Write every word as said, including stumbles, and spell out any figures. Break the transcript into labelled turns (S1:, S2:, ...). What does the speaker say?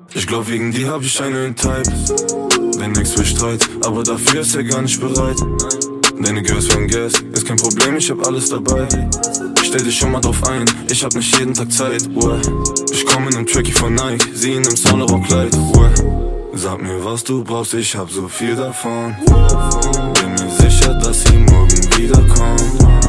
S1: Ich glaub, wegen dir hab ich einen Type. Denn nix für Streit, aber dafür ist er gar nicht bereit. Deine Girls von Gas, ist kein Problem, ich hab alles dabei. Stell dich schon mal drauf ein, ich hab nicht jeden Tag Zeit. Uah. Ich komm in nem Trackie von Nike, sie in nem Saunarock-Kleid. Sag mir, was du brauchst, ich hab so viel davon. Bin mir sicher, dass sie morgen wiederkommt.